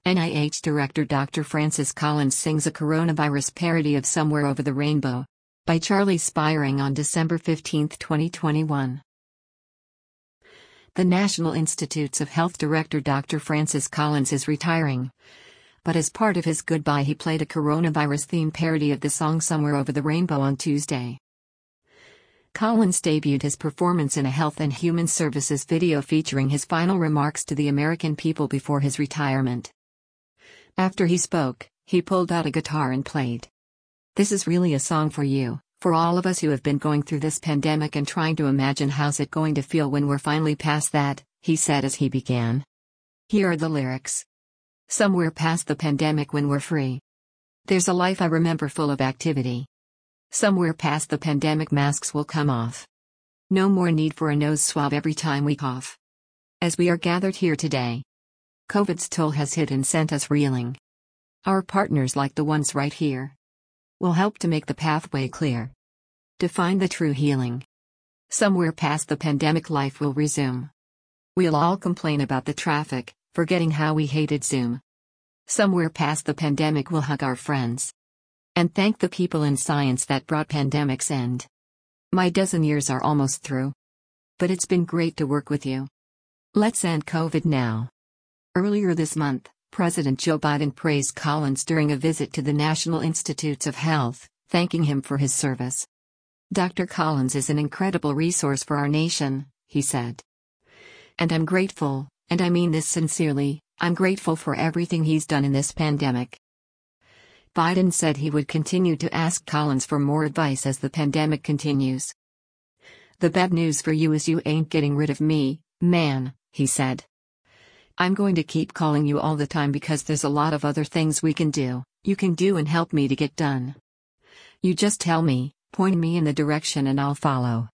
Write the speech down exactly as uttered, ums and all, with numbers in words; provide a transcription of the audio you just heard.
N I H Director Doctor Francis Collins sings a coronavirus parody of Somewhere Over the Rainbow. By Charlie Spiering on December fifteenth, twenty twenty-one. The National Institutes of Health Director Doctor Francis Collins is retiring. But as part of his goodbye, he played a coronavirus-themed parody of the song Somewhere Over the Rainbow on Tuesday. Collins debuted his performance in a Health and Human Services video featuring his final remarks to the American people before his retirement. After he spoke, he pulled out a guitar and played. "This is really a song for you, for all of us who have been going through this pandemic and trying to imagine how's it going to feel when we're finally past that," he said as he began. Here are the lyrics. Somewhere past the pandemic when we're free. There's a life I remember full of activity. Somewhere past the pandemic masks will come off. No more need for a nose swab every time we cough. As we are gathered here today, COVID's toll has hit and sent us reeling. Our partners, like the ones right here, will help to make the pathway clear. To find the true healing. Somewhere past the pandemic life will resume. We'll all complain about the traffic, forgetting how we hated Zoom. Somewhere past the pandemic we'll hug our friends. And thank the people in science that brought pandemic's end. My dozen years are almost through. But it's been great to work with you. Let's end COVID now. Earlier this month, President Joe Biden praised Collins during a visit to the National Institutes of Health, thanking him for his service. "Doctor Collins is an incredible resource for our nation," he said. "And I'm grateful, and I mean this sincerely, I'm grateful for everything he's done in this pandemic." Biden said he would continue to ask Collins for more advice as the pandemic continues. "The bad news for you is you ain't getting rid of me, man," he said. "I'm going to keep calling you all the time because there's a lot of other things we can do, you can do and help me to get done. You just tell me, point me in the direction and I'll follow."